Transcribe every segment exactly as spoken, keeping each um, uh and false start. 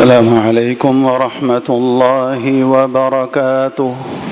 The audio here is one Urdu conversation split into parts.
السلام علیکم ورحمۃ اللہ وبرکاتہ۔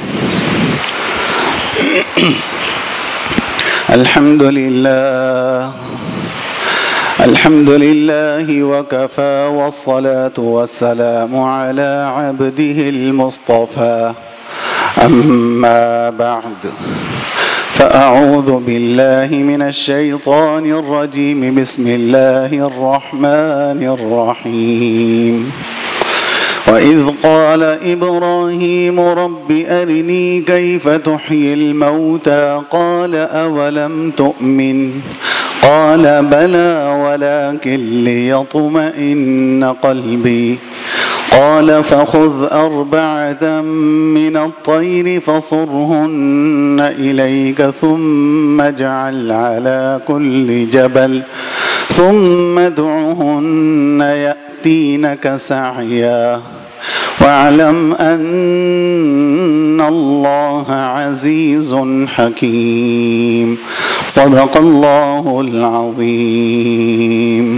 الحمد للہ الحمد للہ وکفى والصلاة والسلام على عبده المصطفى أما بعد فأعوذ بالله من الشيطان الرجيم بسم الله الرحمن الرحيم وإذ قال إبراهيم رب أرني كيف تحيي الموتى قال أولم تؤمن قال بلى ولكن ليطمئن قلبي قال فخذ أربعة من الطير فصرهن إليك ثم اجعل على كل جبل ثم ادعهن يأتينك سعيا واعلم أن الله عزيز حكيم صدق الله العظيم۔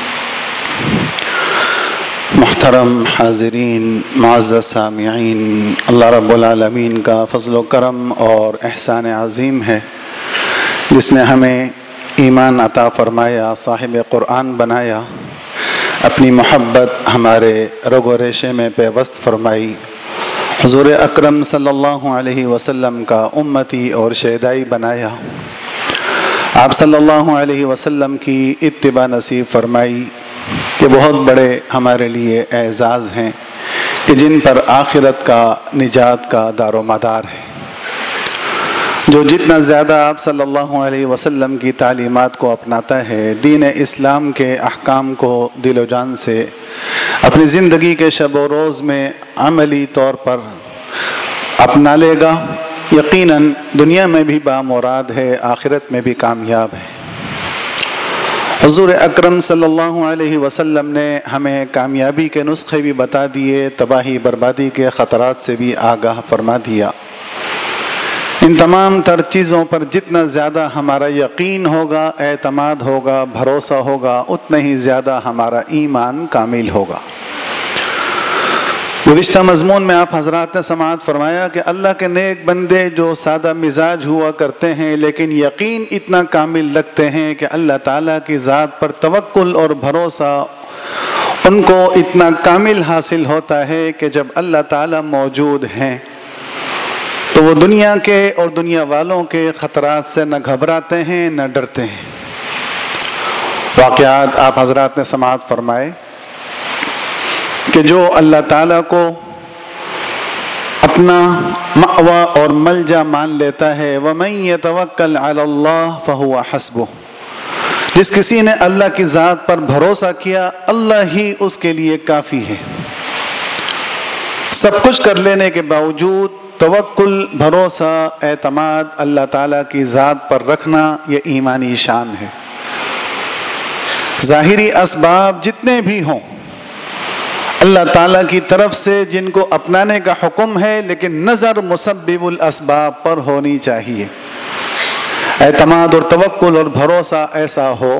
محترم حاضرین، معزز سامعین، اللہ رب العالمین کا فضل و کرم اور احسان عظیم ہے جس نے ہمیں ایمان عطا فرمایا، صاحب قرآن بنایا، اپنی محبت ہمارے رگ و ریشے میں پیوست فرمائی، حضور اکرم صلی اللہ علیہ وسلم کا امتی اور شیدائی بنایا، آپ صلی اللہ علیہ وسلم کی اتباع نصیب فرمائی کہ بہت بڑے ہمارے لیے اعزاز ہیں کہ جن پر آخرت کا نجات کا دار و مدار ہے۔ جو جتنا زیادہ آپ صلی اللہ علیہ وسلم کی تعلیمات کو اپناتا ہے، دین اسلام کے احکام کو دل و جان سے اپنی زندگی کے شب و روز میں عملی طور پر اپنا لے گا، یقیناً دنیا میں بھی بامراد ہے، آخرت میں بھی کامیاب ہے۔ حضور اکرم صلی اللہ علیہ وسلم نے ہمیں کامیابی کے نسخے بھی بتا دیے، تباہی بربادی کے خطرات سے بھی آگاہ فرما دیا۔ ان تمام تر چیزوں پر جتنا زیادہ ہمارا یقین ہوگا، اعتماد ہوگا، بھروسہ ہوگا، اتنا ہی زیادہ ہمارا ایمان کامل ہوگا۔ گزشتہ مضمون میں آپ حضرات نے سماعت فرمایا کہ اللہ کے نیک بندے جو سادہ مزاج ہوا کرتے ہیں لیکن یقین اتنا کامل رکھتے ہیں کہ اللہ تعالیٰ کی ذات پر توکل اور بھروسہ ان کو اتنا کامل حاصل ہوتا ہے کہ جب اللہ تعالیٰ موجود ہیں تو وہ دنیا کے اور دنیا والوں کے خطرات سے نہ گھبراتے ہیں نہ ڈرتے ہیں۔ واقعات آپ حضرات نے سماعت فرمائے کہ جو اللہ تعالیٰ کو اپنا مأویٰ اور ملجا مان لیتا ہے، وَمَن يَتَوَكَّلْ عَلَى اللَّهِ فَهُوَ حَسْبُهُ، جس کسی نے اللہ کی ذات پر بھروسہ کیا، اللہ ہی اس کے لیے کافی ہے۔ سب کچھ کر لینے کے باوجود توکل، بھروسہ، اعتماد اللہ تعالیٰ کی ذات پر رکھنا، یہ ایمانی شان ہے۔ ظاہری اسباب جتنے بھی ہوں، اللہ تعالیٰ کی طرف سے جن کو اپنانے کا حکم ہے، لیکن نظر مسبب الاسباب پر ہونی چاہیے۔ اعتماد اور توکل اور بھروسہ ایسا ہو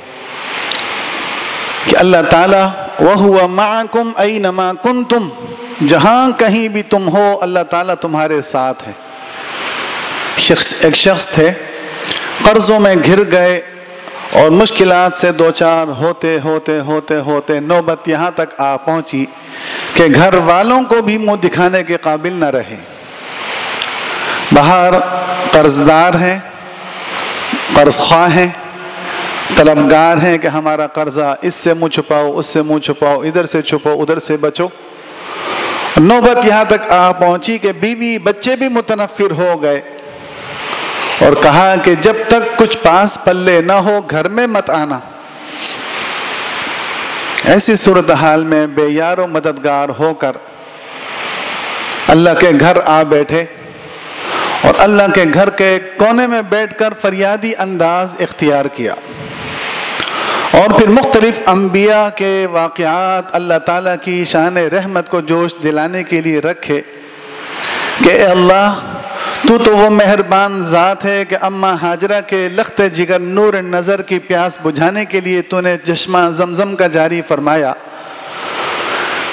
کہ اللہ تعالیٰ وَهُوَ مَعَكُمْ أَيْنَمَا كُنْتُمْ، جہاں کہیں بھی تم ہو اللہ تعالیٰ تمہارے ساتھ ہے۔ شخص ایک شخص تھے، قرضوں میں گھر گئے اور مشکلات سے دوچار ہوتے ہوتے ہوتے ہوتے نوبت یہاں تک آ پہنچی کہ گھر والوں کو بھی منہ دکھانے کے قابل نہ رہے۔ باہر قرضدار ہیں، قرض خواہ ہیں، طلبگار ہیں کہ ہمارا قرضہ اس سے منہ چھپاؤ، اس سے منہ چھپاؤ، ادھر سے چھپو، ادھر سے بچو۔ نوبت یہاں تک آ پہنچی کہ بیوی بچے بھی متنفر ہو گئے اور کہا کہ جب تک کچھ پاس پلے نہ ہو گھر میں مت آنا۔ ایسی صورتحال میں بے یار و مددگار ہو کر اللہ کے گھر آ بیٹھے اور اللہ کے گھر کے کونے میں بیٹھ کر فریادی انداز اختیار کیا، اور پھر مختلف انبیاء کے واقعات اللہ تعالیٰ کی شان رحمت کو جوش دلانے کے لیے رکھے کہ اے اللہ، تو تو وہ مہربان ذات ہے کہ اماں ہاجرہ کے لخت جگر نور نظر کی پیاس بجھانے کے لیے تو نے چشمہ زمزم کا جاری فرمایا،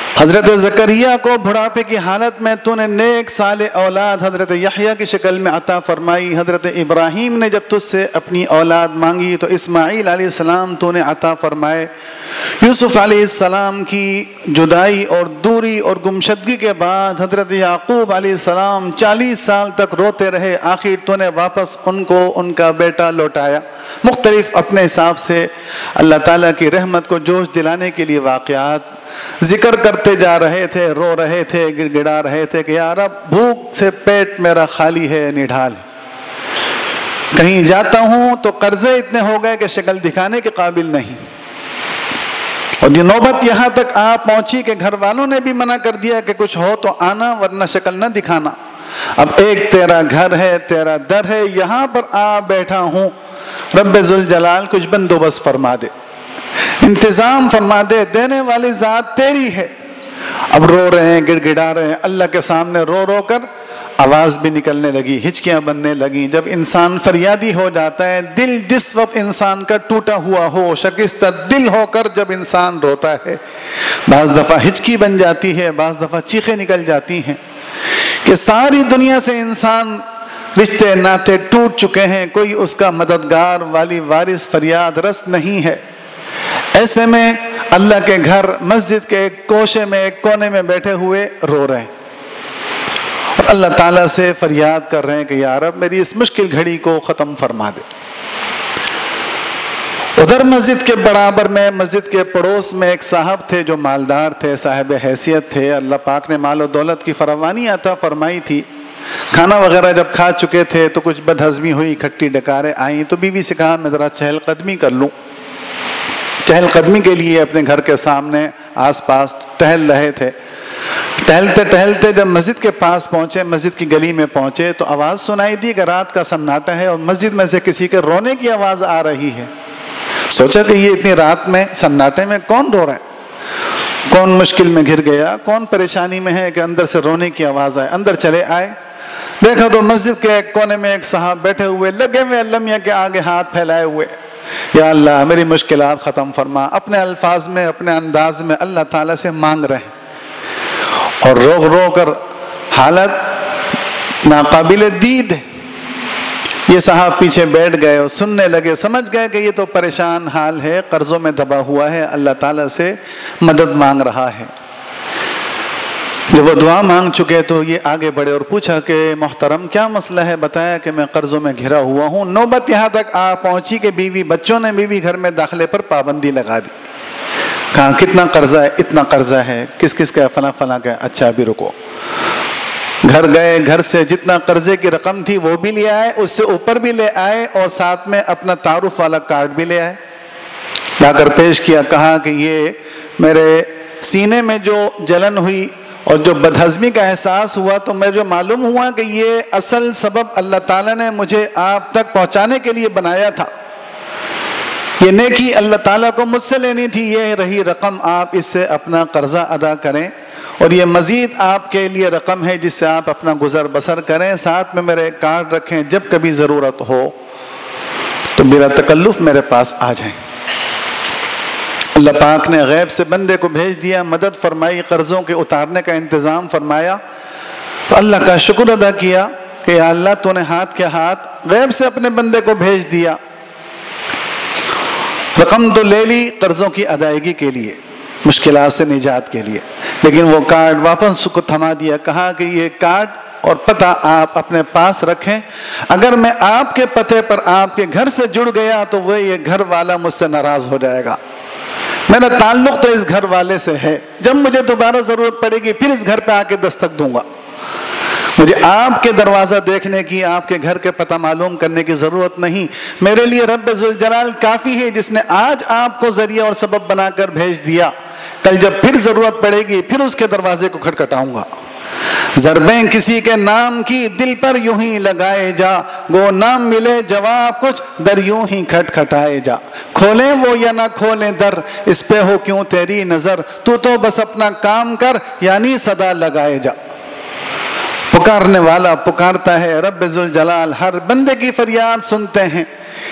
حضرت زکریہ کو بڑھاپے کی حالت میں تو نے نیک صالح اولاد حضرت یحییٰ کی شکل میں عطا فرمائی. حضرت ابراہیم نے جب تجھ سے اپنی اولاد مانگی تو اسماعیل علیہ السلام تو نے عطا فرمائے. یوسف علیہ السلام کی جدائی اور دوری اور گمشدگی کے بعد حضرت یعقوب علیہ السلام چالیس سال تک روتے رہے. آخر تو نے واپس ان کو ان کا بیٹا لوٹایا. مختلف اپنے حساب سے اللہ تعالیٰ کی رحمت کو جوش دلانے کے لیے واقعات ذکر کرتے جا رہے تھے, رو رہے تھے, گڑ گڑا رہے تھے کہ یا رب بھوک سے پیٹ میرا خالی ہے, نڈھال ہے. کہیں جاتا ہوں تو قرضے اتنے ہو گئے کہ شکل دکھانے کے قابل نہیں. اور یہ نوبت یہاں تک آ پہنچی کہ گھر والوں نے بھی منع کر دیا کہ کچھ ہو تو آنا ورنہ شکل نہ دکھانا. اب ایک تیرا گھر ہے, تیرا در ہے, یہاں پر آ بیٹھا ہوں, رب ذوالجلال کچھ بندوبست فرما دے, انتظام فرما دے, دینے والی ذات تیری ہے. اب رو رہے ہیں, گڑ گڑا رہے ہیں اللہ کے سامنے, رو رو کر آواز بھی نکلنے لگی, ہچکیاں بننے لگیں. جب انسان فریادی ہو جاتا ہے, دل جس وقت انسان کا ٹوٹا ہوا ہو, شکستہ دل ہو کر جب انسان روتا ہے, بعض دفعہ ہچکی بن جاتی ہے, بعض دفعہ چیخیں نکل جاتی ہیں کہ ساری دنیا سے انسان رشتے ناتے ٹوٹ چکے ہیں, کوئی اس کا مددگار والی وارث فریاد رس نہیں ہے. ایسے میں اللہ کے گھر مسجد کے ایک کوشے میں, ایک کونے میں بیٹھے ہوئے رو رہے ہیں اور اللہ تعالیٰ سے فریاد کر رہے ہیں کہ یا رب میری اس مشکل گھڑی کو ختم فرما دے. ادھر مسجد کے برابر میں, مسجد کے پڑوس میں ایک صاحب تھے جو مالدار تھے, صاحب حیثیت تھے. اللہ پاک نے مال و دولت کی فراوانی عطا فرمائی تھی. کھانا وغیرہ جب کھا چکے تھے تو کچھ بد ہضمی ہوئی, کھٹی ڈکاریں آئیں تو بیوی سے کہا میں ذرا چہل قدمی کر لوں. چہل قدمی کے لیے اپنے گھر کے سامنے آس پاس ٹہل رہے تھے. ٹہلتے ٹہلتے جب مسجد کے پاس پہنچے, مسجد کی گلی میں پہنچے تو آواز سنائی دی کہ رات کا سناٹا ہے اور مسجد میں سے کسی کے رونے کی آواز آ رہی ہے. سوچا کہ یہ اتنی رات میں سناٹے میں کون رو رہا ہے, کون مشکل میں گھر گیا, کون پریشانی میں ہے کہ اندر سے رونے کی آواز آئے. اندر چلے آئے, دیکھا تو مسجد کے ایک کونے میں ایک صاحب بیٹھے ہوئے, لگے ہوئے المیہ کے آگے ہاتھ پھیلائے ہوئے, یا اللہ میری مشکلات ختم فرما. اپنے الفاظ میں, اپنے انداز میں اللہ تعالیٰ سے مانگ رہے ہیں اور رو رو کر حالت ناقابل دید. یہ صاحب پیچھے بیٹھ گئے اور سننے لگے, سمجھ گئے کہ یہ تو پریشان حال ہے, قرضوں میں دبا ہوا ہے, اللہ تعالیٰ سے مدد مانگ رہا ہے. جب وہ دعا مانگ چکے تو یہ آگے بڑھے اور پوچھا کہ محترم کیا مسئلہ ہے, بتایا کہ میں قرضوں میں گھرا ہوا ہوں. نوبت یہاں تک آ پہنچی کہ بیوی بچوں نے بیوی گھر میں داخلے پر پابندی لگا دی. کہا کتنا قرضہ ہے, اتنا قرضہ ہے, کس کس کا ہے, فلاں فلاں کا ہے. اچھا ابھی رکو. گھر گئے, گھر سے جتنا قرضے کی رقم تھی وہ بھی لے آئے, اس سے اوپر بھی لے آئے اور ساتھ میں اپنا تعارف والا کارڈ بھی لے آئے. لا کر پیش کیا, کہا کہ یہ میرے سینے میں جو جلن ہوئی اور جو بدہضمی کا احساس ہوا تو مجھے جو معلوم ہوا کہ یہ اصل سبب اللہ تعالیٰ نے مجھے آپ تک پہنچانے کے لیے بنایا تھا. یہ نیکی اللہ تعالیٰ کو مجھ سے لینی تھی. یہ رہی رقم, آپ اس سے اپنا قرضہ ادا کریں اور یہ مزید آپ کے لیے رقم ہے جس سے آپ اپنا گزر بسر کریں. ساتھ میں میرے کارڈ رکھیں, جب کبھی ضرورت ہو تو بلا تکلف میرے پاس آ جائیں. اللہ پاک نے غیب سے بندے کو بھیج دیا, مدد فرمائی, قرضوں کے اتارنے کا انتظام فرمایا. تو اللہ کا شکر ادا کیا کہ یا اللہ تو نے ہاتھ کے ہاتھ غیب سے اپنے بندے کو بھیج دیا. رقم تو لے لی قرضوں کی ادائیگی کے لیے, مشکلات سے نجات کے لیے, لیکن وہ کارڈ واپس کو تھما دیا. کہا کہ یہ کارڈ اور پتہ آپ اپنے پاس رکھیں, اگر میں آپ کے پتے پر آپ کے گھر سے جڑ گیا تو وہ یہ گھر والا مجھ سے ناراض ہو جائے گا. میرا تعلق تو اس گھر والے سے ہے, جب مجھے دوبارہ ضرورت پڑے گی پھر اس گھر پہ آ کے دستک دوں گا. مجھے آپ کے دروازہ دیکھنے کی, آپ کے گھر کے پتہ معلوم کرنے کی ضرورت نہیں. میرے لیے رب ذوالجلال کافی ہے جس نے آج آپ کو ذریعہ اور سبب بنا کر بھیج دیا. کل جب پھر ضرورت پڑے گی پھر اس کے دروازے کو کھٹکھٹاؤں گا. ضربیں کسی کے نام کی دل پر یوں ہی لگائے جا, گو نام ملے جواب کچھ در یوں ہی کھٹکھٹائے جا. کھولیں وہ یا نہ کھولیں در, اس پہ ہو کیوں تیری نظر, تو تو بس اپنا کام کر یعنی صدا لگائے جا. پکارنے والا پکارتا ہے, رب ذوالجلال ہر بندے کی فریاد سنتے ہیں,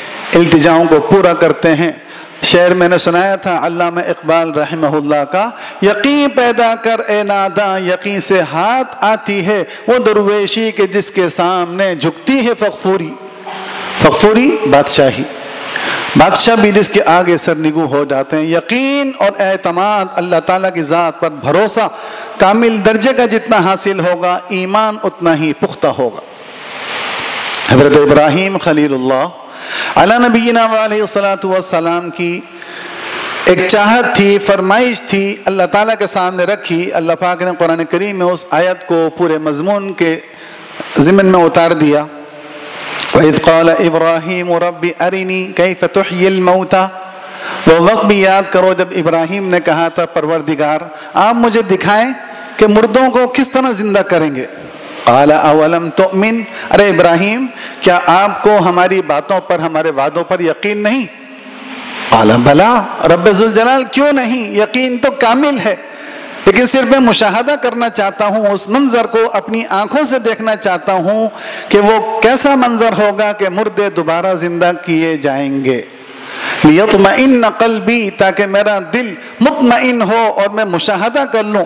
التجاؤں کو پورا کرتے ہیں. شعر میں نے سنایا تھا علامہ اقبال رحمہ اللہ کا یقین پیدا کر اے ناداں، یقین سے ہاتھ آتی ہے وہ درویشی کے جس کے سامنے جھکتی ہے فغفوری۔ فغفوری بادشاہی، بادشاہ بھی جس کے آگے سرنگو ہو جاتے ہیں۔ یقین اور اعتماد، اللہ تعالیٰ کی ذات پر بھروسہ کامل درجے کا جتنا حاصل ہوگا، ایمان اتنا ہی پختہ ہوگا۔ حضرت ابراہیم خلیل اللہ علی نبینا علیہ الصلوۃ والسلام کی ایک چاہت تھی، فرمائش تھی، اللہ تعالیٰ کے سامنے رکھی۔ اللہ پاک نے قرآن کریم میں اس آیت کو پورے مضمون کے ضمن میں اتار دیا۔ وَإِذْ قَالَ إِبْرَاهِيمُ رَبِّ أَرِنِي كَيْفَ تُحْيِي الْمَوْتَى، وہ وقت بھی یاد کرو جب ابراہیم نے کہا تھا پروردگار آپ مجھے دکھائیں کہ مردوں کو کس طرح زندہ کریں گے۔ قَالَ أَوَلَمْ تُؤْمِنْ، ارے ابراہیم کیا آپ کو ہماری باتوں پر، ہمارے وعدوں پر یقین نہیں؟ قَالَ بَلَىٰ، رب ذوالجلال کیوں نہیں، یقین تو کامل ہے، لیکن صرف میں مشاہدہ کرنا چاہتا ہوں، اس منظر کو اپنی آنکھوں سے دیکھنا چاہتا ہوں کہ وہ کیسا منظر ہوگا کہ مردے دوبارہ زندہ کیے جائیں گے۔ لِيَطْمَئِنَّ قَلْبِي، تاکہ میرا دل مطمئن ہو اور میں مشاہدہ کر لوں۔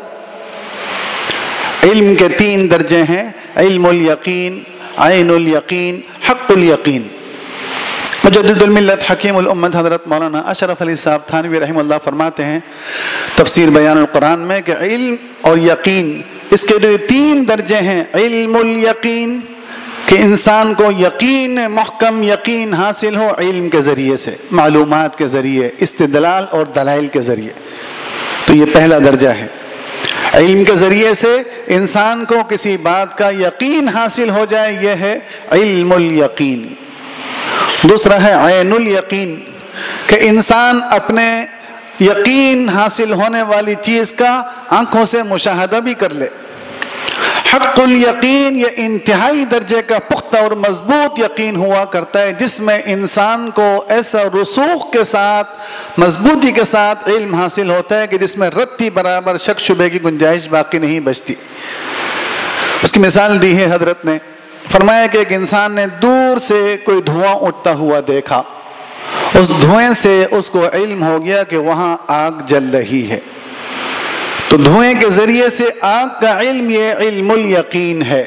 علم کے تین درجے ہیں، علم الیقین، عین الیقین، حق الیقین۔ مجدد الملت حکیم الامت حضرت مولانا اشرف علی صاحب تھانوی رحمہ اللہ فرماتے ہیں تفسیر بیان القرآن میں کہ علم اور یقین، اس کے جو تین درجے ہیں، علم الیقین کہ انسان کو یقین، محکم یقین حاصل ہو علم کے ذریعے سے، معلومات کے ذریعے، استدلال اور دلائل کے ذریعے، تو یہ پہلا درجہ ہے۔ علم کے ذریعے سے انسان کو کسی بات کا یقین حاصل ہو جائے، یہ ہے علم الیقین۔ دوسرا ہے عین الیقین کہ انسان اپنے یقین حاصل ہونے والی چیز کا آنکھوں سے مشاہدہ بھی کر لے۔ حق الیقین یہ انتہائی درجے کا پختہ اور مضبوط یقین ہوا کرتا ہے جس میں انسان کو ایسا رسوخ کے ساتھ، مضبوطی کے ساتھ علم حاصل ہوتا ہے کہ جس میں رتی برابر شک شبے کی گنجائش باقی نہیں بچتی۔ اس کی مثال دی ہے حضرت نے، فرمایا کہ ایک انسان نے دور سے کوئی دھواں اٹھتا ہوا دیکھا، اس دھوئیں سے اس کو علم ہو گیا کہ وہاں آگ جل رہی ہے، تو دھوئیں کے ذریعے سے آگ کا علم، یہ علم الیقین ہے۔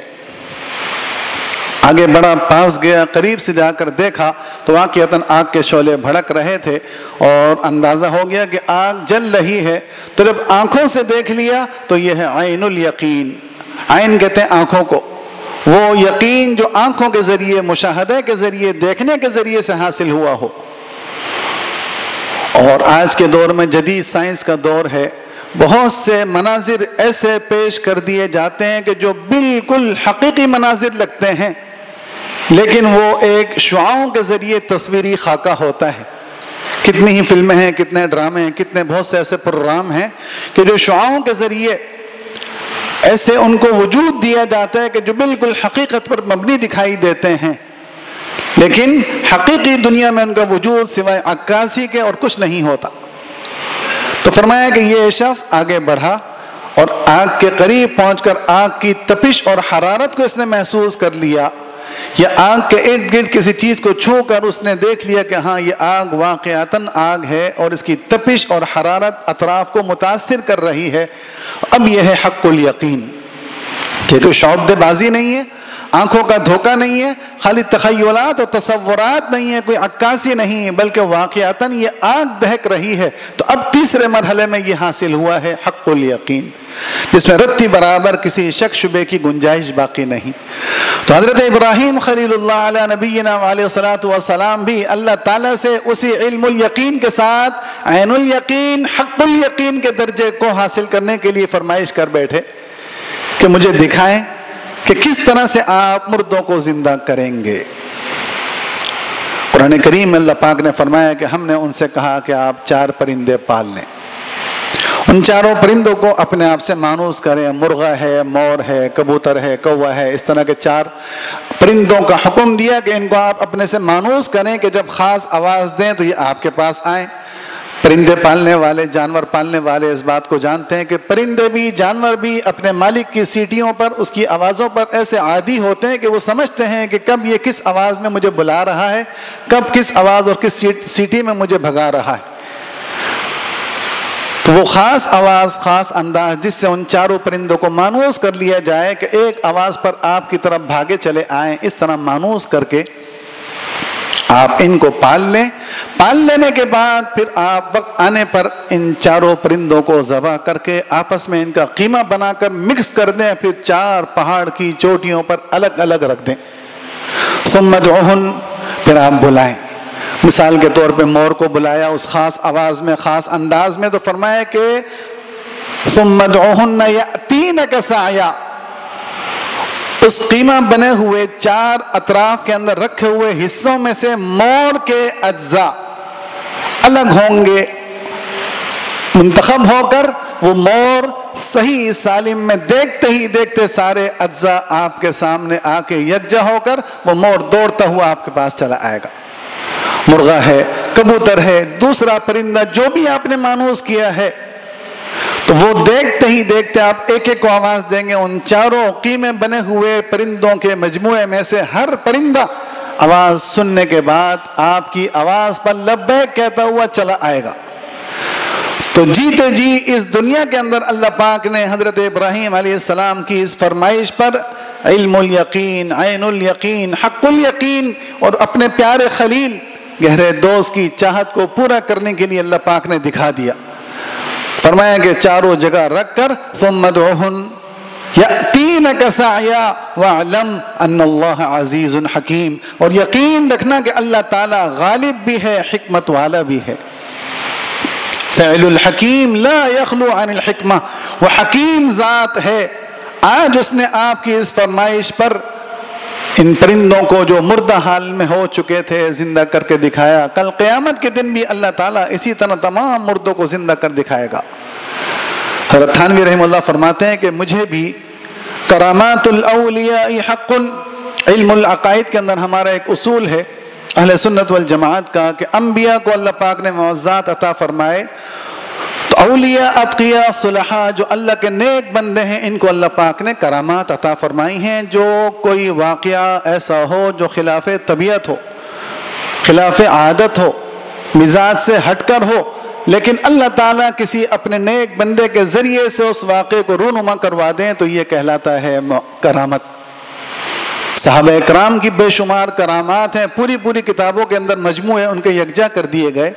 آگے بڑا، پاس گیا، قریب سے جا کر دیکھا تو واقعتاً آگ کے شعلے بھڑک رہے تھے اور اندازہ ہو گیا کہ آگ جل رہی ہے، تو جب آنکھوں سے دیکھ لیا تو یہ ہے عین الیقین۔ عین کہتے ہیں آنکھوں کو، وہ یقین جو آنکھوں کے ذریعے، مشاہدے کے ذریعے، دیکھنے کے ذریعے سے حاصل ہوا ہو۔ اور آج کے دور میں جدید سائنس کا دور ہے، بہت سے مناظر ایسے پیش کر دیے جاتے ہیں کہ جو بالکل حقیقی مناظر لگتے ہیں، لیکن وہ ایک شعاعوں کے ذریعے تصویری خاکہ ہوتا ہے۔ کتنی ہی فلمیں ہیں، کتنے ڈرامے ہیں، کتنے بہت سے ایسے پروگرام ہیں کہ جو شعاعوں کے ذریعے ایسے ان کو وجود دیا جاتا ہے کہ جو بالکل حقیقت پر مبنی دکھائی دیتے ہیں، لیکن حقیقی دنیا میں ان کا وجود سوائے عکاسی کے اور کچھ نہیں ہوتا۔ تو فرمایا کہ یہ شخص آگے بڑھا اور آگ کے قریب پہنچ کر آگ کی تپش اور حرارت کو اس نے محسوس کر لیا، یا آگ کے ارد گرد کسی چیز کو چھو کر اس نے دیکھ لیا کہ ہاں یہ آگ واقعتاً آگ ہے اور اس کی تپش اور حرارت اطراف کو متاثر کر رہی ہے۔ اب یہ ہے حق الیقین کہ کوئی شعبدے بازی نہیں ہے، آنکھوں کا دھوکہ نہیں ہے، خالی تخیلات اور تصورات نہیں ہے، کوئی عکاسی نہیں ہے، بلکہ واقعتاً یہ آگ دہک رہی ہے۔ تو اب تیسرے مرحلے میں یہ حاصل ہوا ہے حق الیقین، جس میں رتی برابر کسی شک شبے کی گنجائش باقی نہیں۔ تو حضرت ابراہیم خلیل اللہ علیہ نبینا علیہ الصلوۃ والسلام بھی اللہ تعالیٰ سے اسی علم الیقین کے ساتھ عین الیقین، حق الیقین کے درجے کو حاصل کرنے کے لیے فرمائش کر بیٹھے کہ مجھے دکھائیں کہ کس طرح سے آپ مردوں کو زندہ کریں گے۔ قرآن کریم میں اللہ پاک نے فرمایا کہ ہم نے ان سے کہا کہ آپ چار پرندے پال لیں، ان چاروں پرندوں کو اپنے آپ سے مانوس کریں، مرغہ ہے، مور ہے، کبوتر ہے، کوا ہے، اس طرح کے چار پرندوں کا حکم دیا کہ ان کو آپ اپنے سے مانوس کریں کہ جب خاص آواز دیں تو یہ آپ کے پاس آئیں۔ پرندے پالنے والے، جانور پالنے والے اس بات کو جانتے ہیں کہ پرندے بھی، جانور بھی اپنے مالک کی سیٹیوں پر، اس کی آوازوں پر ایسے عادی ہوتے ہیں کہ وہ سمجھتے ہیں کہ کب یہ کس آواز میں مجھے بلا رہا ہے، کب کس آواز اور کس سیٹی میں مجھے بھگا رہا ہے۔ تو وہ خاص آواز، خاص انداز جس سے ان چاروں پرندوں کو مانوس کر لیا جائے کہ ایک آواز پر آپ کی طرف بھاگے چلے آئیں، اس طرح مانوس کر کے آپ ان کو پال لیں۔ پال لینے کے بعد پھر آپ وقت آنے پر ان چاروں پرندوں کو ذبح کر کے آپس میں ان کا قیمہ بنا کر مکس کر دیں، پھر چار پہاڑ کی چوٹیوں پر الگ الگ رکھ دیں۔ ثم ادعوہن، پھر آپ بلائیں۔ مثال کے طور پہ مور کو بلایا اس خاص آواز میں، خاص انداز میں، تو فرمایا کہ ثم ادعوہن یأتینک سعیا، اس قیمہ بنے ہوئے چار اطراف کے اندر رکھے ہوئے حصوں میں سے مور کے اجزاء الگ ہوں گے، منتخب ہو کر وہ مور صحیح سالم میں دیکھتے ہی دیکھتے سارے اجزاء آپ کے سامنے آ کے یکجا ہو کر وہ مور دوڑتا ہوا آپ کے پاس چلا آئے گا۔ مرغا ہے، کبوتر ہے، دوسرا پرندہ جو بھی آپ نے مانوس کیا ہے، تو وہ دیکھتے ہی دیکھتے آپ ایک ایک کو آواز دیں گے، ان چاروں قیمے بنے ہوئے پرندوں کے مجموعے میں سے ہر پرندہ آواز سننے کے بعد آپ کی آواز پر لبیک کہتا ہوا چلا آئے گا۔ تو جیتے جی اس دنیا کے اندر اللہ پاک نے حضرت ابراہیم علیہ السلام کی اس فرمائش پر علم الیقین، عین الیقین، حق الیقین اور اپنے پیارے خلیل گہرے دوست کی چاہت کو پورا کرنے کے لیے اللہ پاک نے دکھا دیا۔ فرمایا کہ چاروں جگہ رکھ کر ثم ادعوہن یأتینک سعیا واعلم ان اللہ عزیز حکیم، اور یقین رکھنا کہ اللہ تعالی غالب بھی ہے، حکمت والا بھی ہے۔ فعل الحکیم لا یخلو عن الحکمہ، وہ حکیم ذات ہے۔ آج اس نے آپ کی اس فرمائش پر ان پرندوں کو جو مردہ حال میں ہو چکے تھے زندہ کر کے دکھایا۔ کل قیامت کے دن بھی اللہ تعالیٰ اسی طرح تمام مردوں کو زندہ کر دکھائے گا۔ حضرت تھانوی رحمہ اللہ فرماتے ہیں کہ مجھے بھی کرامات الاولیاء حق، علم العقائد کے اندر ہمارا ایک اصول ہے اہل سنت والجماعت کا کہ انبیاء کو اللہ پاک نے معجزات عطا فرمائے، تو اولیاء، اتقیاء، صلحاء جو اللہ کے نیک بندے ہیں ان کو اللہ پاک نے کرامات عطا فرمائی ہیں۔ جو کوئی واقعہ ایسا ہو جو خلاف طبیعت ہو، خلاف عادت ہو، مزاج سے ہٹ کر ہو، لیکن اللہ تعالیٰ کسی اپنے نیک بندے کے ذریعے سے اس واقعے کو رونما کروا دیں تو یہ کہلاتا ہے کرامت۔ صحابہ اکرام کی بے شمار کرامات ہیں، پوری پوری کتابوں کے اندر مجموعے ان کے یکجا کر دیے گئے۔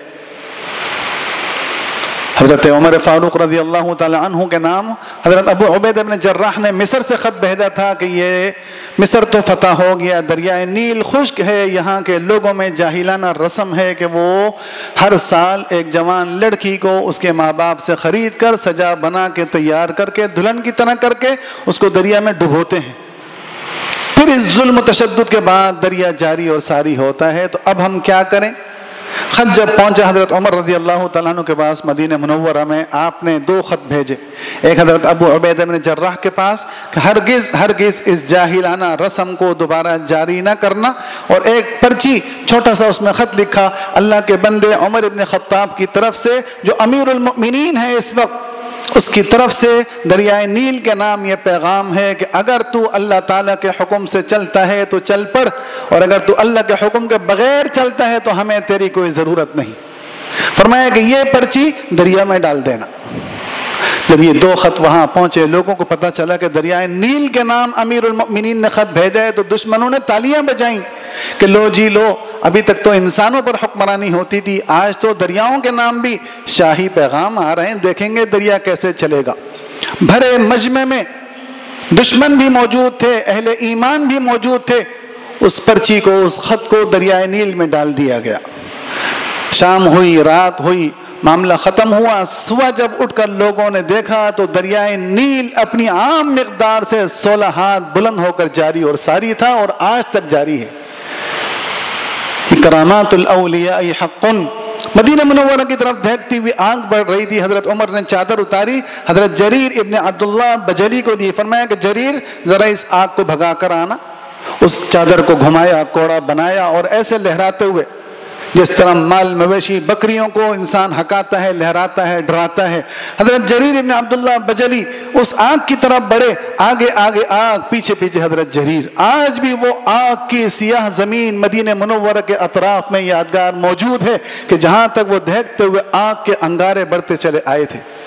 حضرت عمر فاروق رضی اللہ تعالی عنہ کے نام حضرت ابو عبیدہ بن جراح نے مصر سے خط بھیجا تھا کہ یہ مصر تو فتح ہو گیا، دریائے نیل خشک ہے، یہاں کے لوگوں میں جاہلانہ رسم ہے کہ وہ ہر سال ایک جوان لڑکی کو اس کے ماں باپ سے خرید کر سجا بنا کے تیار کر کے دلہن کی طرح کر کے اس کو دریا میں ڈبوتے ہیں، پھر اس ظلم و تشدد کے بعد دریا جاری اور ساری ہوتا ہے۔ تو اب ہم کیا کریں؟ خط جب پہنچا حضرت عمر رضی اللہ تعالیٰ عنہ کے پاس مدینہ منورہ میں، آپ نے دو خط بھیجے، ایک حضرت ابو عبیدہ بن جراح کے پاس کہ ہرگز ہرگز اس جاہلانہ رسم کو دوبارہ جاری نہ کرنا، اور ایک پرچی چھوٹا سا اس میں خط لکھا اللہ کے بندے عمر ابن خطاب کی طرف سے جو امیر المؤمنین ہے اس وقت، اس کی طرف سے دریائے نیل کے نام یہ پیغام ہے کہ اگر تو اللہ تعالیٰ کے حکم سے چلتا ہے تو چل پڑ، اور اگر تو اللہ کے حکم کے بغیر چلتا ہے تو ہمیں تیری کوئی ضرورت نہیں۔ فرمایا کہ یہ پرچی دریا میں ڈال دینا۔ جب یہ دو خط وہاں پہنچے، لوگوں کو پتا چلا کہ دریائے نیل کے نام امیر المؤمنین نے خط بھیجا ہے، تو دشمنوں نے تالیاں بجائیں کہ لو جی لو، ابھی تک تو انسانوں پر حکمرانی ہوتی تھی، آج تو دریاؤں کے نام بھی شاہی پیغام آ رہے ہیں، دیکھیں گے دریا کیسے چلے گا۔ بھرے مجمع میں دشمن بھی موجود تھے، اہل ایمان بھی موجود تھے، اس پرچی کو، اس خط کو دریائے نیل میں ڈال دیا گیا۔ شام ہوئی، رات ہوئی، معاملہ ختم ہوا۔ صبح جب اٹھ کر لوگوں نے دیکھا تو دریائے نیل اپنی عام مقدار سے سولہ ہاتھ بلند ہو کر جاری اور ساری تھا، اور آج تک جاری ہے۔ کرامات الاولیاء حق۔ مدینہ منورہ کی طرف دیکھتی ہوئی آنکھ بڑھ رہی تھی، حضرت عمر نے چادر اتاری، حضرت جریر ابن عبداللہ بجلی کو دی، فرمایا کہ جریر ذرا اس آگ کو بھگا کر آنا۔ اس چادر کو گھمایا، کوڑا بنایا، اور ایسے لہراتے ہوئے جس طرح مال مویشی بکریوں کو انسان ہکاتا ہے، لہراتا ہے، ڈراتا ہے، حضرت جریر ابن عبداللہ بجلی اس آگ کی طرف بڑھے، آگے آگے آگ، پیچھے پیچھے حضرت جریر۔ آج بھی وہ آگ کی سیاہ زمین مدینہ منورہ کے اطراف میں یادگار موجود ہے کہ جہاں تک وہ دیکھتے ہوئے آگ کے انگارے بڑھتے چلے آئے تھے۔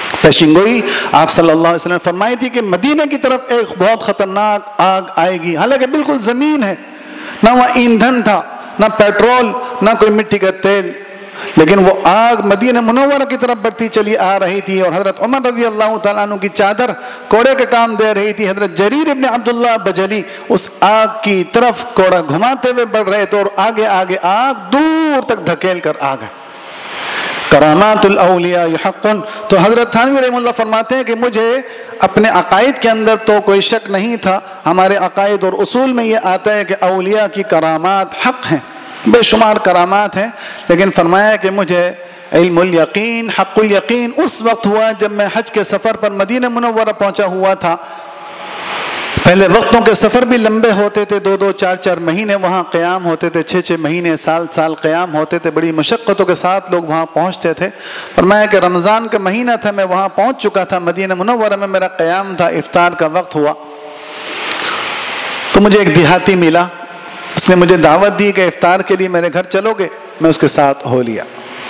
پیشین گوئی آپ صلی اللہ علیہ وسلم نے فرمائی تھی کہ مدینے کی طرف ایک بہت خطرناک آگ آئے گی، حالانکہ بالکل زمین ہے، نہ وہاں ایندھن تھا، نہ پیٹرول، نہ کوئی مٹی کا تیل، لیکن وہ آگ مدینہ منورہ کی طرف بڑھتی چلی آ رہی تھی، اور حضرت عمر رضی اللہ تعالیٰ عنہ کی چادر کوڑے کا کام دے رہی تھی۔ حضرت جریر ابن عبداللہ بجلی اس آگ کی طرف کوڑا گھماتے ہوئے بڑھ رہے تھے، اور آگے آگے آگ دور تک دھکیل کر آ گئے۔ کرامات الاولیاء حق۔ تو حضرت تھانوی رحمہ اللہ فرماتے ہیں کہ مجھے اپنے عقائد کے اندر تو کوئی شک نہیں تھا، ہمارے عقائد اور اصول میں یہ آتا ہے کہ اولیاء کی کرامات حق ہیں، بے شمار کرامات ہیں، لیکن فرمایا کہ مجھے علم الیقین، حق الیقین اس وقت ہوا جب میں حج کے سفر پر مدینہ منورہ پہنچا ہوا تھا۔ پہلے وقتوں کے سفر بھی لمبے ہوتے تھے، دو دو چار چار مہینے وہاں قیام ہوتے تھے، چھ چھ مہینے سال سال قیام ہوتے تھے، بڑی مشقتوں کے ساتھ لوگ وہاں پہنچتے تھے۔ فرمایا کہ رمضان کا مہینہ تھا، میں وہاں پہنچ چکا تھا، مدینہ منورہ میں میرا قیام تھا، افطار کا وقت ہوا تو مجھے ایک دیہاتی ملا، اس نے مجھے دعوت دی کہ افطار کے لیے میرے گھر چلو گے؟ میں اس کے ساتھ ہو لیا۔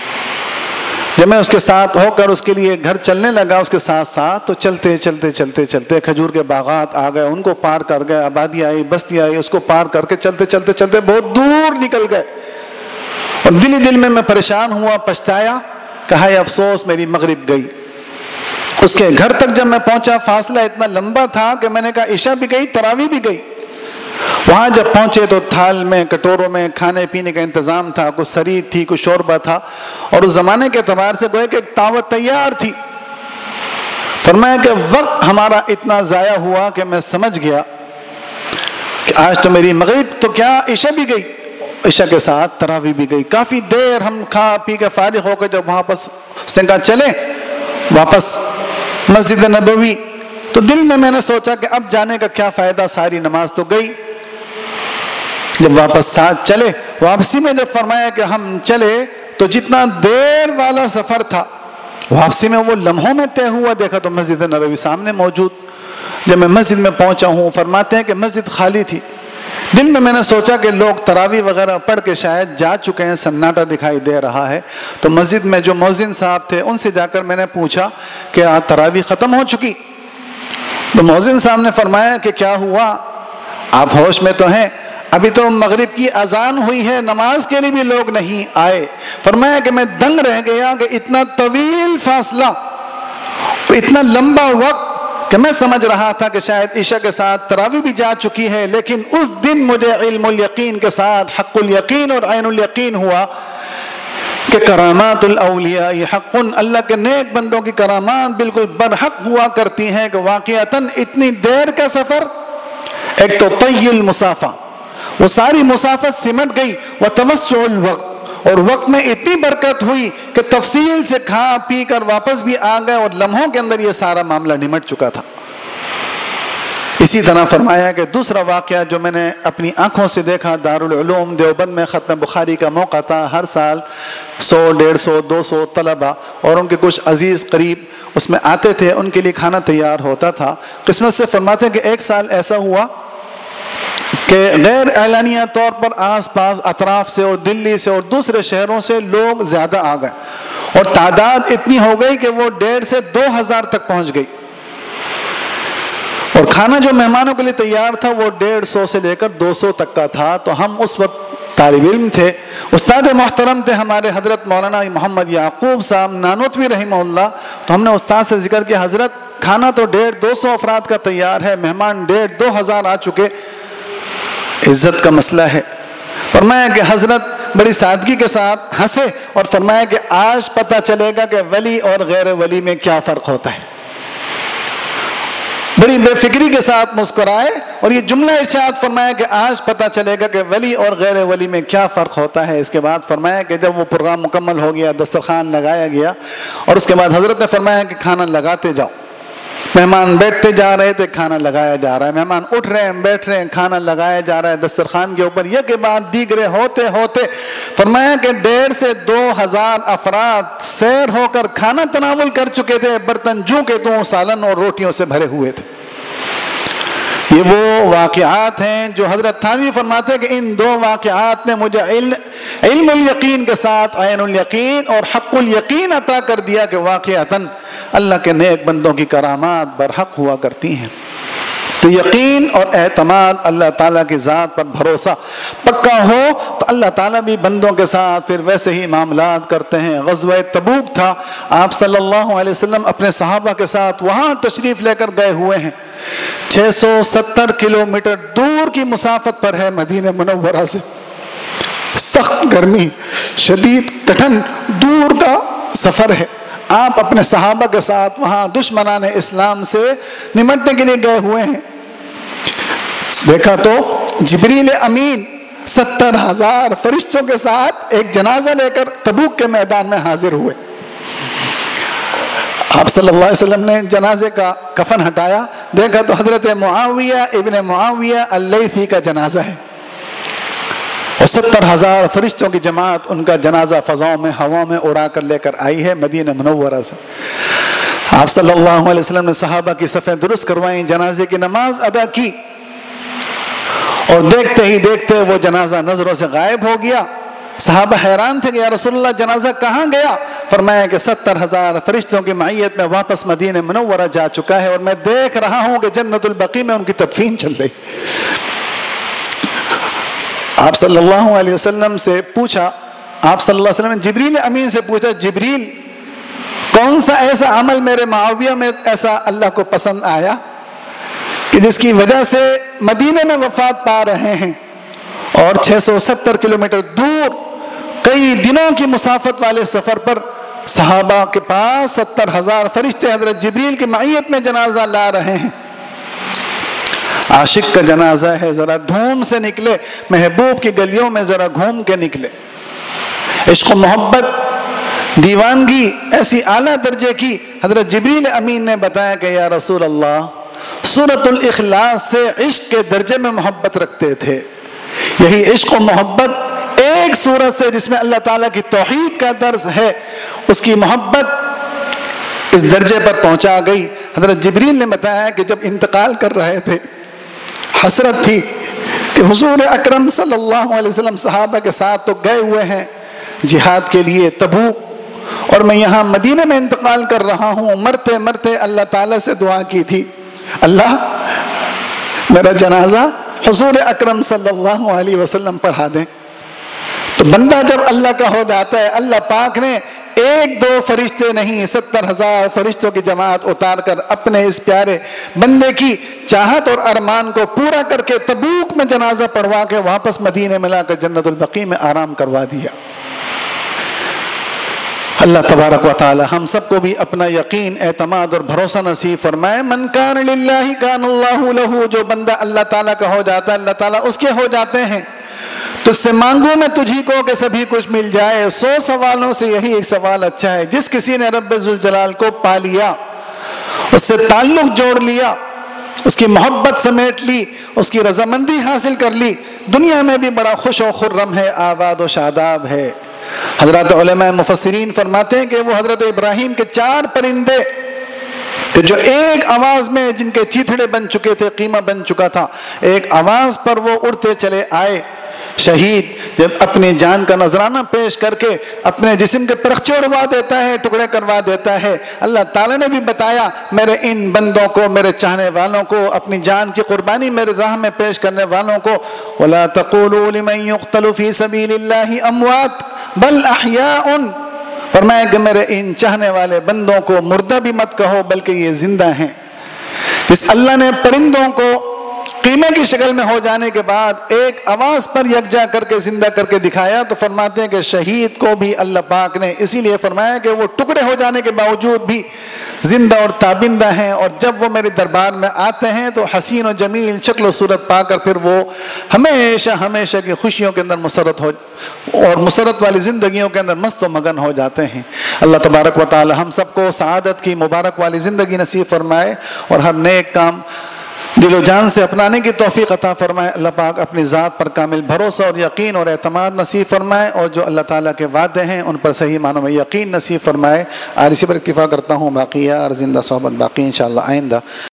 جب میں اس کے ساتھ ہو کر اس کے لیے گھر چلنے لگا اس کے ساتھ ساتھ، تو چلتے چلتے چلتے چلتے کھجور کے باغات آ گئے، ان کو پار کر گئے، آبادی آئی، بستی آئی، اس کو پار کر کے چلتے چلتے چلتے بہت دور نکل گئے، اور دل ہی دل میں میں پریشان ہوا، پچھتایا، کہا یہ افسوس میری مغرب گئی۔ اس کے گھر تک جب میں پہنچا فاصلہ اتنا لمبا تھا کہ میں نے کہا عشاء بھی گئی، تراویح بھی گئی۔ وہاں جب پہنچے تو تھال میں، کٹوروں میں کھانے پینے کا انتظام تھا، کوئی سرید تھی، کوئی شوربہ تھا، اور اس زمانے کے اعتبار سے گویا کہ ایک دعوت تیار تھی۔ فرمایا کہ وقت ہمارا اتنا ضائع ہوا کہ میں سمجھ گیا کہ آج تو میری مغرب تو کیا عشاء بھی گئی، عشاء کے ساتھ تراویح بھی گئی۔ کافی دیر ہم کھا پی کے فارغ ہو کے جب وہاں پس اس نے کہا چلیں واپس مسجد نبوی، تو دل میں میں نے سوچا کہ اب جانے کا کیا فائدہ، ساری نماز تو گئی۔ جب واپس ساتھ چلے، واپسی میں جب فرمایا کہ ہم چلے تو جتنا دیر والا سفر تھا واپسی میں وہ لمحوں میں طے ہوا، دیکھا تو مسجد نبوی سامنے موجود۔ جب میں مسجد میں پہنچا ہوں، فرماتے ہیں کہ مسجد خالی تھی۔ دل میں میں نے سوچا کہ لوگ تراویح وغیرہ پڑھ کے شاید جا چکے ہیں، سناٹا دکھائی دے رہا ہے، تو مسجد میں جو مؤذن صاحب تھے ان سے جا کر میں نے پوچھا کہ آج تراویح ختم ہو چکی؟ تو مؤذن صاحب نے فرمایا کہ کیا ہوا، آپ ہوش میں تو ہیں، ابھی تو مغرب کی اذان ہوئی ہے، نماز کے لیے بھی لوگ نہیں آئے۔ فرمایا کہ میں دنگ رہ گیا کہ اتنا طویل فاصلہ، اتنا لمبا وقت، کہ میں سمجھ رہا تھا کہ شاید عشاء کے ساتھ تراویح بھی جا چکی ہے، لیکن اس دن مجھے علم الیقین کے ساتھ حق الیقین اور عین الیقین ہوا کہ کرامات الاولیاء حق، اللہ کے نیک بندوں کی کرامات بالکل برحق ہوا کرتی ہیں، کہ واقعتاً اتنی دیر کا سفر، ایک تو طی المسافہ، وہ ساری مسافت سمٹ گئی، وتوسع الوقت، اور وقت میں اتنی برکت ہوئی کہ تفصیل سے کھا پی کر واپس بھی آ گئے، اور لمحوں کے اندر یہ سارا معاملہ نمٹ چکا تھا۔ اسی طرح فرمایا کہ دوسرا واقعہ جو میں نے اپنی آنکھوں سے دیکھا، دارالعلوم دیوبند میں ختم بخاری کا موقع تھا، ہر سال سو ڈیڑھ سو دو سو طلبہ اور ان کے کچھ عزیز قریب اس میں آتے تھے، ان کے لیے کھانا تیار ہوتا تھا۔ قسمت سے فرماتے ہیں کہ ایک سال ایسا ہوا کہ غیر اعلانیہ طور پر آس پاس اطراف سے اور دلی سے اور دوسرے شہروں سے لوگ زیادہ آ گئے، اور تعداد اتنی ہو گئی کہ وہ ڈیڑھ سے دو ہزار تک پہنچ گئی، اور کھانا جو مہمانوں کے لیے تیار تھا وہ ڈیڑھ سو سے لے کر دو سو تک کا تھا۔ تو ہم اس وقت طالب علم تھے، استاد محترم تھے ہمارے حضرت مولانا محمد یعقوب صاحب نانوتوی رحمہ اللہ، تو ہم نے استاد سے ذکر کیا، حضرت کھانا تو ڈیڑھ دو سو افراد کا تیار ہے، مہمان ڈیڑھ دو ہزار آ چکے، عزت کا مسئلہ ہے۔ فرمایا کہ حضرت بڑی سادگی کے ساتھ ہنسے اور فرمایا کہ آج پتہ چلے گا کہ ولی اور غیر ولی میں کیا فرق ہوتا ہے۔ بڑی بے فکری کے ساتھ مسکرائے اور یہ جملہ ارشاد فرمایا کہ آج پتہ چلے گا کہ ولی اور غیر ولی میں کیا فرق ہوتا ہے۔ اس کے بعد فرمایا کہ جب وہ پروگرام مکمل ہو گیا، دسترخوان لگایا گیا، اور اس کے بعد حضرت نے فرمایا کہ کھانا لگاتے جاؤ۔ مہمان بیٹھتے جا رہے تھے، کھانا لگایا جا رہا ہے، مہمان اٹھ رہے ہیں، بیٹھ رہے ہیں، کھانا لگایا جا رہا ہے دسترخوان کے اوپر، یہ کے بعد دیگرے ہوتے ہوتے فرمایا کہ ڈیڑھ سے دو ہزار افراد سیر ہو کر کھانا تناول کر چکے تھے، برتن جوں کے توں سالن اور روٹیوں سے بھرے ہوئے تھے۔ یہ وہ واقعات ہیں جو حضرت تھانوی فرماتے ہیں کہ ان دو واقعات نے مجھے علم علم الیقین کے ساتھ عین الیقین اور حق الیقین عطا کر دیا کہ واقعتاً اللہ کے نیک بندوں کی کرامات برحق ہوا کرتی ہیں۔ تو یقین اور اعتماد اللہ تعالیٰ کی ذات پر بھروسہ پکا ہو تو اللہ تعالیٰ بھی بندوں کے ساتھ پھر ویسے ہی معاملات کرتے ہیں۔ غزوہ تبوک تھا، آپ صلی اللہ علیہ وسلم اپنے صحابہ کے ساتھ وہاں تشریف لے کر گئے ہوئے ہیں۔ چھ سو ستر کلومیٹر دور کی مسافت پر ہے مدینہ منورہ سے، سخت گرمی، شدید کٹھن دور کا سفر ہے، آپ اپنے صحابہ کے ساتھ وہاں دشمنان اسلام سے نمٹنے کے لیے گئے ہوئے ہیں۔ دیکھا تو جبریل امین ستر ہزار فرشتوں کے ساتھ ایک جنازہ لے کر تبوک کے میدان میں حاضر ہوئے۔ آپ صلی اللہ علیہ وسلم نے جنازے کا کفن ہٹایا، دیکھا تو حضرت معاویہ ابن معاویہ اللیثی کا جنازہ ہے، اور ستر ہزار فرشتوں کی جماعت ان کا جنازہ فضاؤں میں ہواؤں میں اڑا کر لے کر آئی ہے مدینہ منورہ سے۔ آپ صلی اللہ علیہ وسلم نے صحابہ کی صفیں درست کروائیں، جنازے کی نماز ادا کی، اور دیکھتے ہی دیکھتے وہ جنازہ نظروں سے غائب ہو گیا۔ صحابہ حیران تھے کہ یا رسول اللہ جنازہ کہاں گیا؟ فرمایا کہ ستر ہزار فرشتوں کی معیت میں واپس مدینہ منورہ جا چکا ہے، اور میں دیکھ رہا ہوں کہ جنت البقیع میں ان کی تدفین چل رہی۔ آپ صلی اللہ علیہ وسلم سے پوچھا، آپ صلی اللہ علیہ وسلم نے جبریل امین سے پوچھا، جبریل کون سا ایسا عمل میرے معاویہ میں ایسا اللہ کو پسند آیا کہ جس کی وجہ سے مدینے میں وفات پا رہے ہیں، اور چھ سو ستر کلومیٹر دور کئی دنوں کی مسافت والے سفر پر صحابہ کے پاس ستر ہزار فرشتے حضرت جبریل کی معیت میں جنازہ لا رہے ہیں۔ عاشق کا جنازہ ہے، ذرا دھوم سے نکلے، محبوب کی گلیوں میں ذرا گھوم کے نکلے۔ عشق و محبت، دیوانگی ایسی اعلیٰ درجے کی، حضرت جبریل امین نے بتایا کہ یا رسول اللہ سورۃ الاخلاص سے عشق کے درجے میں محبت رکھتے تھے۔ یہی عشق و محبت ایک سورت سے جس میں اللہ تعالیٰ کی توحید کا درس ہے، اس کی محبت اس درجے پر پہنچا گئی۔ حضرت جبریل نے بتایا کہ جب انتقال کر رہے تھے، حسرت تھی کہ حضور اکرم صلی اللہ علیہ وسلم صحابہ کے ساتھ تو گئے ہوئے ہیں جہاد کے لیے تبوک، اور میں یہاں مدینہ میں انتقال کر رہا ہوں۔ مرتے مرتے اللہ تعالیٰ سے دعا کی تھی، اللہ میرا جنازہ حضور اکرم صلی اللہ علیہ وسلم پڑھا دیں۔ تو بندہ جب اللہ کا ہو جاتا ہے، اللہ پاک نے ایک دو فرشتے نہیں ستر ہزار فرشتوں کی جماعت اتار کر اپنے اس پیارے بندے کی چاہت اور ارمان کو پورا کر کے تبوک میں جنازہ پڑھوا کے واپس مدینے میں لا کر جنت البقیع میں آرام کروا دیا۔ اللہ تبارک و تعالی ہم سب کو بھی اپنا یقین، اعتماد اور بھروسہ نصیب فرمائے۔ من کان للہ کان اللہ لہ، جو بندہ اللہ تعالیٰ کا ہو جاتا ہے اللہ تعالیٰ اس کے ہو جاتے ہیں۔ تو اس سے مانگوں میں تجھی کو کہ سبھی کچھ مل جائے۔ سو سوالوں سے یہی ایک سوال اچھا ہے۔ جس کسی نے رب ذوالجلال کو پا لیا، اس سے تعلق جوڑ لیا، اس کی محبت سمیٹ لی، اس کی رضامندی حاصل کر لی، دنیا میں بھی بڑا خوش و خرم ہے، آباد و شاداب ہے۔ حضرات علماء مفسرین فرماتے ہیں کہ وہ حضرت ابراہیم کے چار پرندے کہ جو ایک آواز میں جن کے چیتڑے بن چکے تھے، قیمہ بن چکا تھا، ایک آواز پر وہ اڑتے چلے آئے۔ شہید جب اپنی جان کا نذرانہ پیش کر کے اپنے جسم کے پرخچے اڑوا دیتا ہے، ٹکڑے کروا دیتا ہے، اللہ تعالیٰ نے بھی بتایا میرے ان بندوں کو، میرے چاہنے والوں کو، اپنی جان کی قربانی میرے راہ میں پیش کرنے والوں کو، وَلَا تَقُولُوا لِمَن يُقْتَلُ فِي سَبِيلِ اللَّهِ أَمْوَاتٌ بَلْ أَحْيَاءٌ، فرمایا کہ میرے ان چاہنے والے بندوں کو مردہ بھی مت کہو بلکہ یہ زندہ ہیں۔ جس اللہ نے پرندوں کو قیمے کی شکل میں ہو جانے کے بعد ایک آواز پر یکجا کر کے زندہ کر کے دکھایا، تو فرماتے ہیں کہ شہید کو بھی اللہ پاک نے اسی لیے فرمایا کہ وہ ٹکڑے ہو جانے کے باوجود بھی زندہ اور تابندہ ہیں، اور جب وہ میرے دربار میں آتے ہیں تو حسین و جمیل شکل و صورت پا کر پھر وہ ہمیشہ ہمیشہ کی خوشیوں کے اندر مسرت ہو اور مسرت والی زندگیوں کے اندر مست و مگن ہو جاتے ہیں۔ اللہ تبارک و تعالی ہم سب کو سعادت کی مبارک والی زندگی نصیب فرمائے، اور ہر نیک کام دل و جان سے اپنانے کی توفیق عطا فرمائے۔ اللہ پاک اپنی ذات پر کامل بھروسہ اور یقین اور اعتماد نصیب فرمائے، اور جو اللہ تعالیٰ کے وعدے ہیں ان پر صحیح معنوں میں یقین نصیب فرمائے۔ آج اسی پر اکتفا کرتا ہوں، باقی اور زندہ صحبت باقی انشاءاللہ آئندہ۔